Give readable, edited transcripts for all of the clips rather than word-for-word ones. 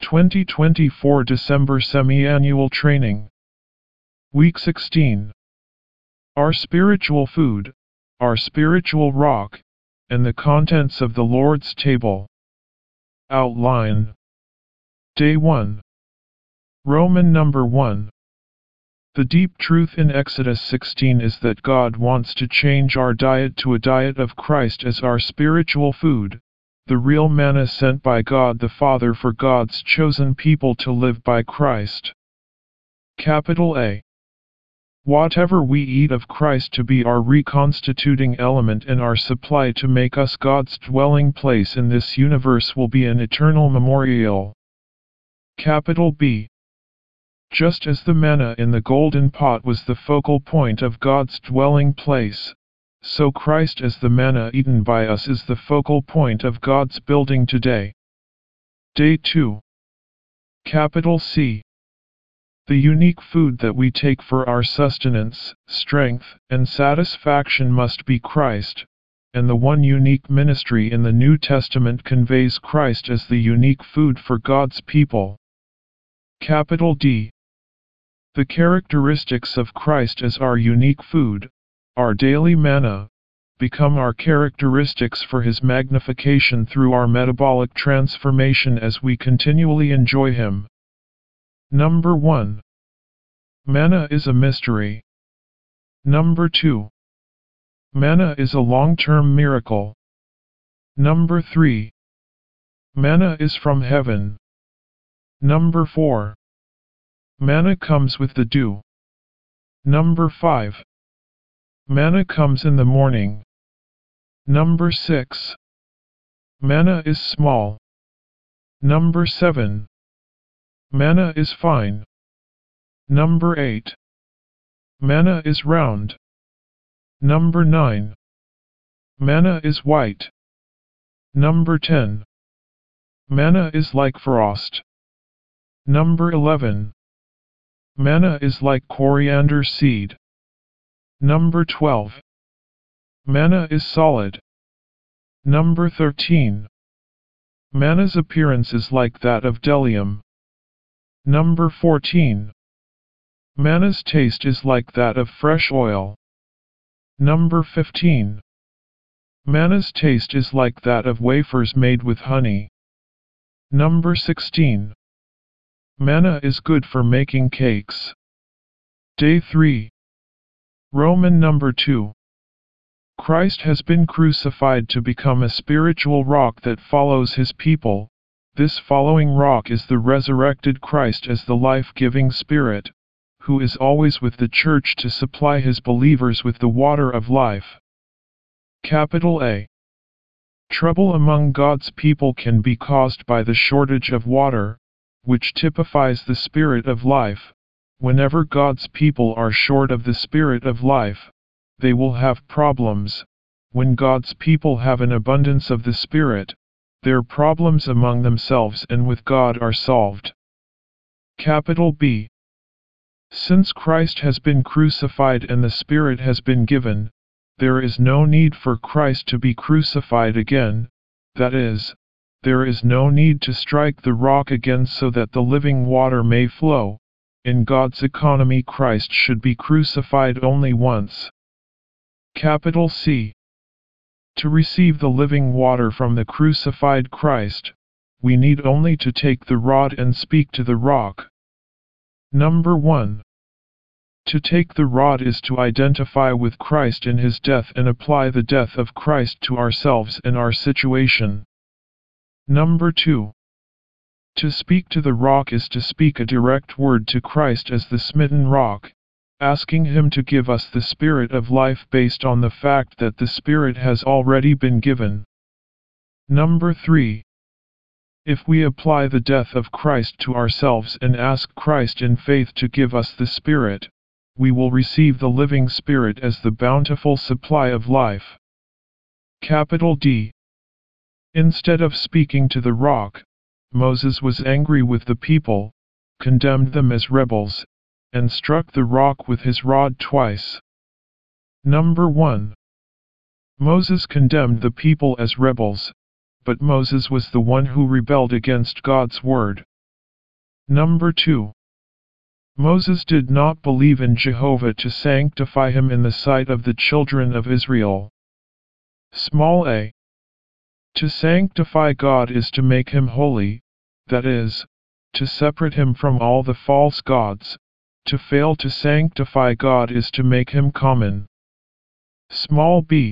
2024 December Semi-Annual Training. Week 16. Our spiritual food, our spiritual rock, and the contents of the Lord's table. Outline. Day 1. Roman number 1. The deep truth in Exodus 16 is that God wants to change our diet to a diet of Christ as our spiritual food, the real manna sent by God the Father for God's chosen people to live by Christ. Capital A. Whatever we eat of Christ to be our reconstituting element and our supply to make us God's dwelling place in this universe will be an eternal memorial. Capital B. Just as the manna in the golden pot was the focal point of God's dwelling place, so Christ as the manna eaten by us is the focal point of God's building today. Day 2. Capital C. The unique food that we take for our sustenance, strength, and satisfaction must be Christ, and the one unique ministry in the New Testament conveys Christ as the unique food for God's people. Capital D. The characteristics of Christ as our unique food, our daily manna, become our characteristics for His magnification through our metabolic transformation as we continually enjoy Him. Number 1. Manna is a mystery. Number 2. Manna is a long-term miracle. Number 3. Manna is from heaven. Number 4. Manna comes with the dew. Number 5. Manna comes in the morning. Number 6. Manna is small. Number 7. Manna is fine. Number 8. Manna is round. Number 9. Manna is white. Number 10. Manna is like frost. Number 11. Manna is like coriander seed. Number 12. Manna is solid. Number 13. Manna's appearance is like that of bdellium. Number 14. Manna's taste is like that of fresh oil. Number 15. Manna's taste is like that of wafers made with honey. Number 16. Manna is good for making cakes. Day 3. Roman number 2. Christ has been crucified to become a spiritual rock that follows His people. This following rock is the resurrected Christ as the life-giving Spirit, who is always with the church to supply His believers with the water of life. Capital A. Trouble among God's people can be caused by the shortage of water, which typifies the Spirit of life. Whenever God's people are short of the Spirit of life, they will have problems. When God's people have an abundance of the Spirit, their problems among themselves and with God are solved. Capital B. Since Christ has been crucified and the Spirit has been given, there is no need for Christ to be crucified again, that is, there is no need to strike the rock again so that the living water may flow. In God's economy, Christ should be crucified only once. Capital C. To receive the living water from the crucified Christ, we need only to take the rod and speak to the rock. Number 1. To take the rod is to identify with Christ in His death and apply the death of Christ to ourselves and our situation. Number 2. To speak to the rock is to speak a direct word to Christ as the smitten rock, asking Him to give us the Spirit of life based on the fact that the Spirit has already been given. Number 3. If we apply the death of Christ to ourselves and ask Christ in faith to give us the Spirit, we will receive the living Spirit as the bountiful supply of life. Capital D. Instead of speaking to the rock, Moses was angry with the people, condemned them as rebels, and struck the rock with his rod twice. Number 1. Moses condemned the people as rebels, but Moses was the one who rebelled against God's word. Number 2. Moses did not believe in Jehovah to sanctify him in the sight of the children of Israel. Small a. To sanctify God is to make him holy, that is, to separate him from all the false gods. To fail to sanctify God is to make him common. Small b.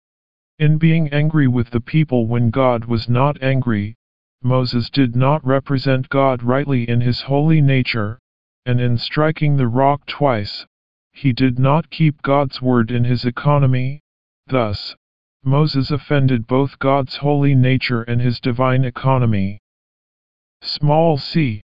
In being angry with the people when God was not angry, Moses did not represent God rightly in his holy nature, and in striking the rock twice, he did not keep God's word in his economy. Thus, Moses offended both God's holy nature and his divine economy. Small c.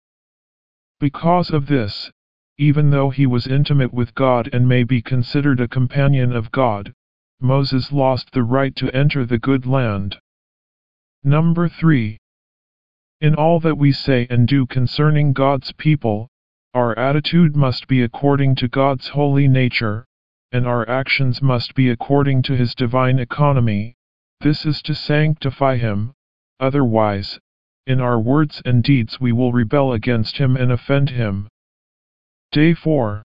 Because of this, even though he was intimate with God and may be considered a companion of God, Moses lost the right to enter the good land. Number 3. In all that we say and do concerning God's people, our attitude must be according to God's holy nature, and our actions must be according to his divine economy. This is to sanctify him. Otherwise, in our words and deeds we will rebel against him and offend him. Day 4.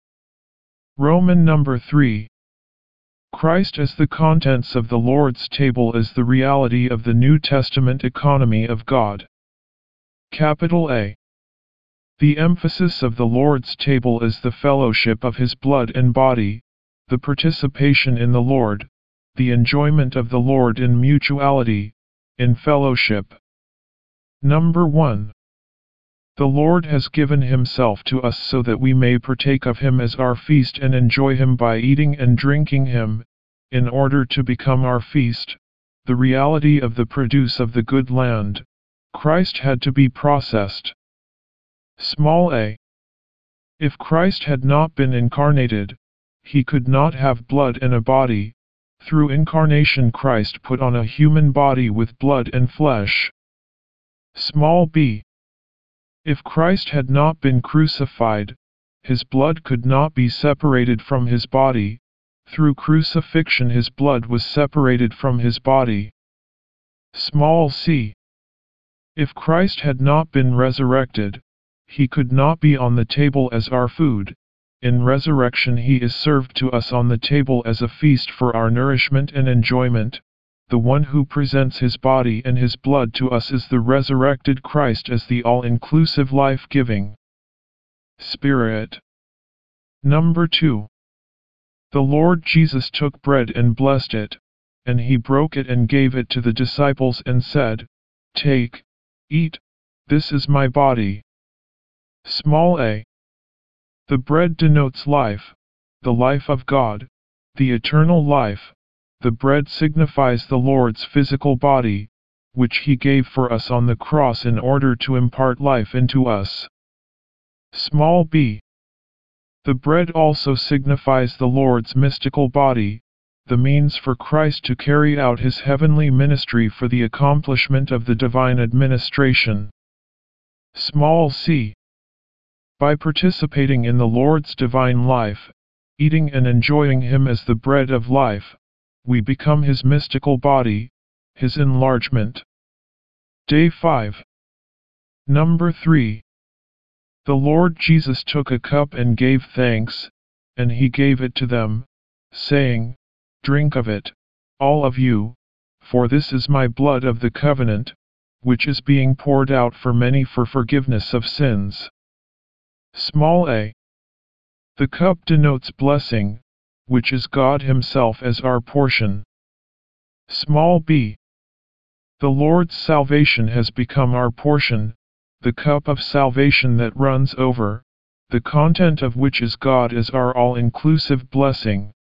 Roman number 3. Christ as the contents of the Lord's table is the reality of the New Testament economy of God. Capital A. The emphasis of the Lord's table is the fellowship of his blood and body, the participation in the Lord, the enjoyment of the Lord in mutuality, in fellowship. Number 1. The Lord has given himself to us so that we may partake of him as our feast and enjoy him by eating and drinking him. In order to become our feast, the reality of the produce of the good land, Christ had to be processed. Small a. If Christ had not been incarnated, he could not have blood and a body. Through incarnation Christ put on a human body with blood and flesh. Small b. If Christ had not been crucified, his blood could not be separated from his body. Through crucifixion his blood was separated from his body. Small c. If Christ had not been resurrected, he could not be on the table as our food. In resurrection he is served to us on the table as a feast for our nourishment and enjoyment. The one who presents his body and his blood to us is the resurrected Christ as the all-inclusive life-giving Spirit. Number 2. The Lord Jesus took bread and blessed it, and he broke it and gave it to the disciples and said, "Take, eat, this is my body." Small a. The bread denotes life, the life of God, the eternal life. The bread signifies the Lord's physical body, which he gave for us on the cross in order to impart life into us. Small b. The bread also signifies the Lord's mystical body, the means for Christ to carry out his heavenly ministry for the accomplishment of the divine administration. Small c. By participating in the Lord's divine life, eating and enjoying him as the bread of life, we become his mystical body, his enlargement. Day 5. Number 3. The Lord Jesus took a cup and gave thanks, and he gave it to them, saying, "Drink of it, all of you, for this is my blood of the covenant, which is being poured out for many for forgiveness of sins." Small a. The cup denotes blessing, which is God himself as our portion. Small b. The Lord's salvation has become our portion, the cup of salvation that runs over, the content of which is God as our all-inclusive blessing.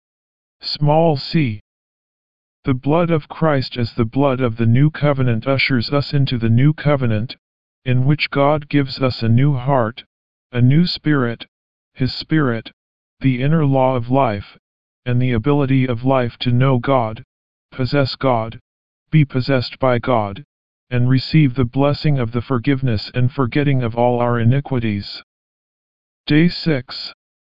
Small c. The blood of Christ as the blood of the new covenant ushers us into the new covenant, in which God gives us a new heart, a new spirit, his spirit, the inner law of life, and the ability of life to know God, possess God, be possessed by God, and receive the blessing of the forgiveness and forgetting of all our iniquities. Day 6.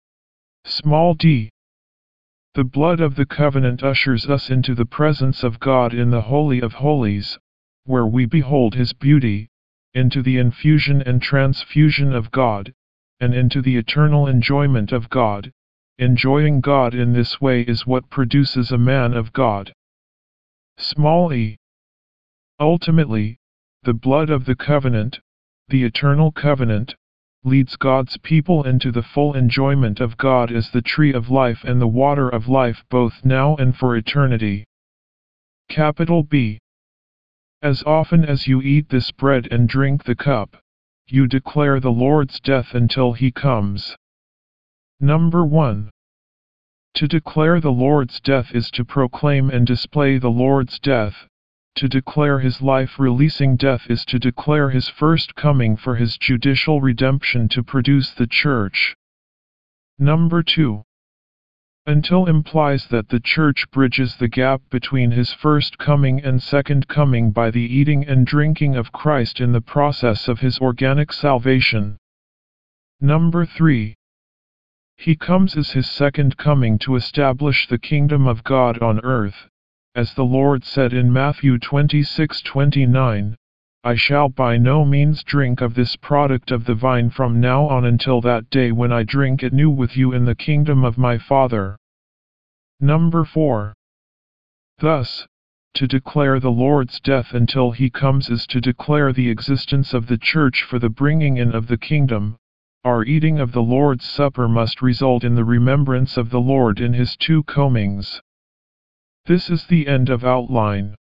Small d. The blood of the covenant ushers us into the presence of God in the Holy of Holies, where we behold his beauty, into the infusion and transfusion of God, and into the eternal enjoyment of God. Enjoying God in this way is what produces a man of God. Small e. Ultimately, the blood of the covenant, the eternal covenant, leads God's people into the full enjoyment of God as the tree of life and the water of life both now and for eternity. Capital B. As often as you eat this bread and drink the cup, you declare the Lord's death until he comes. Number 1. To declare the Lord's death is to proclaim and display the Lord's death. To declare his life releasing death is to declare his first coming for his judicial redemption to produce the church. Number 2. Until implies that the church bridges the gap between his first coming and second coming by the eating and drinking of Christ in the process of his organic salvation. Number 3. He comes as his second coming to establish the kingdom of God on earth, as the Lord said in Matthew 26:29, I shall by no means drink of this product of the vine from now on until that day when I drink it new with you in the kingdom of my Father. Number 4. Thus, to declare the Lord's death until he comes is to declare the existence of the church for the bringing in of the kingdom. Our eating of the Lord's Supper must result in the remembrance of the Lord in his two comings. This is the end of outline.